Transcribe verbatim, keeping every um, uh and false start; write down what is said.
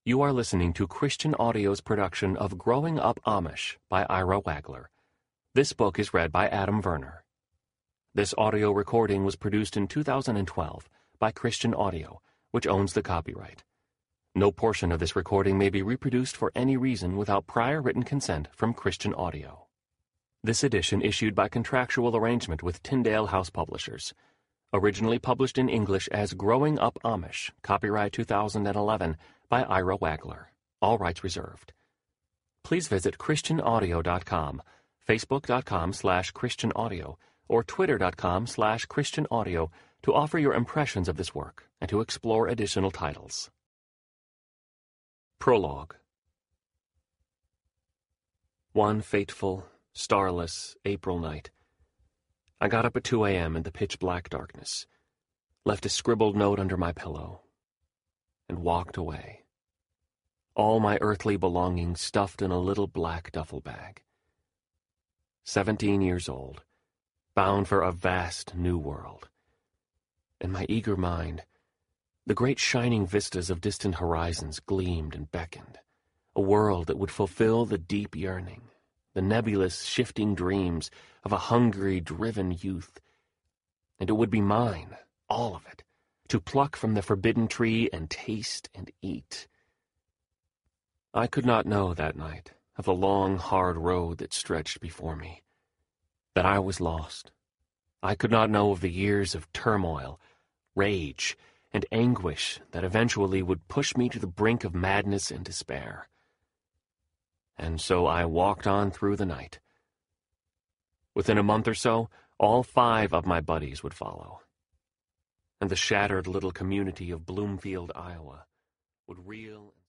You are listening to Christian Audio's production of Growing Up Amish by Ira Wagler. This book is read by Adam Werner. This audio recording was produced in two thousand twelve by Christian Audio, which owns the copyright. No portion of this recording may be reproduced for any reason without prior written consent from Christian Audio. This edition issued by contractual arrangement with Tyndale House Publishers. Originally published in English as Growing Up Amish, copyright two thousand eleven, by Ira Wagler. All rights reserved. Please visit Christian Audio dot com, Facebook dot com slash Christian Audio, or Twitter dot com slash Christian Audio to offer your impressions of this work and to explore additional titles. Prologue. One fateful, starless April night, I got up at two a.m. in the pitch-black darkness, left a scribbled note under my pillow, and walked away. All my earthly belongings stuffed in a little black duffel bag. Seventeen years old, bound for a vast new world. In my eager mind, the great shining vistas of distant horizons gleamed and beckoned, a world that would fulfill the deep yearning, the nebulous, shifting dreams of a hungry, driven youth. And it would be mine, all of it, to pluck from the forbidden tree and taste and eat. I could not know that night of the long, hard road that stretched before me, that I was lost. I could not know of the years of turmoil, rage, and anguish that eventually would push me to the brink of madness and despair. And so I walked on through the night. Within a month or so, all five of my buddies would follow, and the shattered little community of Bloomfield, Iowa, would reel